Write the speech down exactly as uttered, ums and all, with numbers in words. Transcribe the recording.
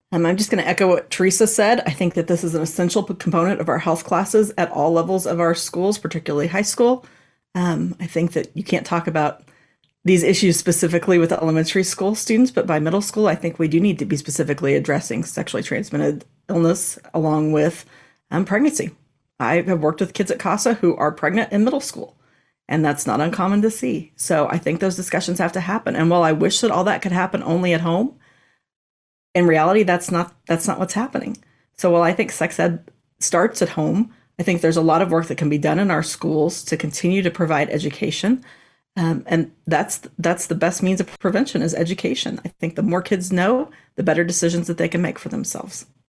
Um, I'm just going to echo what Teresa said. I think that this is an essential p- component of our health classes at all levels of our schools, particularly high school. Um, I think that you can't talk about these issues specifically with elementary school students, but by middle school, I think we do need to be specifically addressing sexually transmitted illness along with um, pregnancy. I have worked with kids at CASA who are pregnant in middle school, and that's not uncommon to see. So I think those discussions have to happen. And while I wish that all that could happen only at home, in reality, that's not that's not what's happening. So while I think sex ed starts at home, I think there's a lot of work that can be done in our schools to continue to provide education. Um, and that's that's the best means of prevention is education. I think the more kids know, the better decisions that they can make for themselves.